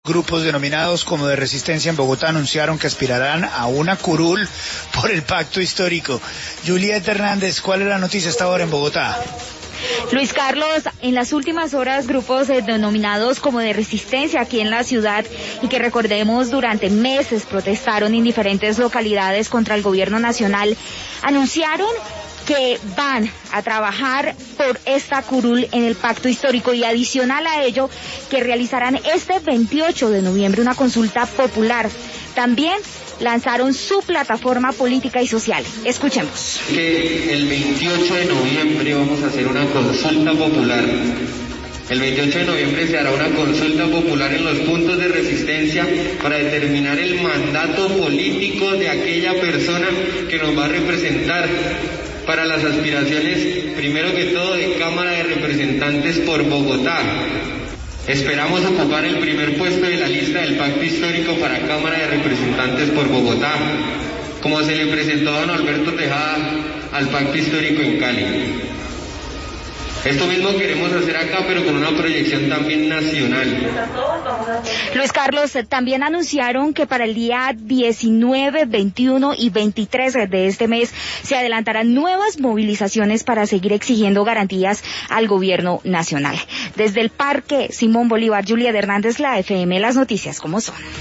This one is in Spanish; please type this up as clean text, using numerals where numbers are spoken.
Grupos denominados como de resistencia en Bogotá anunciaron que aspirarán a una curul por el pacto histórico. Julieta Hernández, ¿cuál es la noticia hasta ahora en Bogotá? Luis Carlos, en las últimas horas grupos denominados como de resistencia aquí en la ciudad y que recordemos durante meses protestaron en diferentes localidades contra el gobierno nacional, anunciaron que van a trabajar por esta curul en el pacto histórico y adicional a ello que realizarán este 28 de noviembre una consulta popular. También lanzaron su plataforma política y social. Escuchemos. Que el 28 de noviembre vamos a hacer una consulta popular. El 28 de noviembre se hará una consulta popular en los puntos de resistencia para determinar el mandato político de aquella persona que nos va a representar para las aspiraciones, primero que todo, de Cámara de Representantes por Bogotá. Esperamos ocupar el primer puesto de la lista del pacto histórico para Cámara de Representantes por Bogotá, como se le presentó a don Alberto Tejada al pacto histórico en Cali. Esto mismo queremos hacer acá, pero con una proyección también nacional. Luis Carlos, también anunciaron que para el día 19, 21 y 23 de este mes se adelantarán nuevas movilizaciones para seguir exigiendo garantías al gobierno nacional. Desde el Parque Simón Bolívar, Julieta Hernández, la FM, las noticias como son.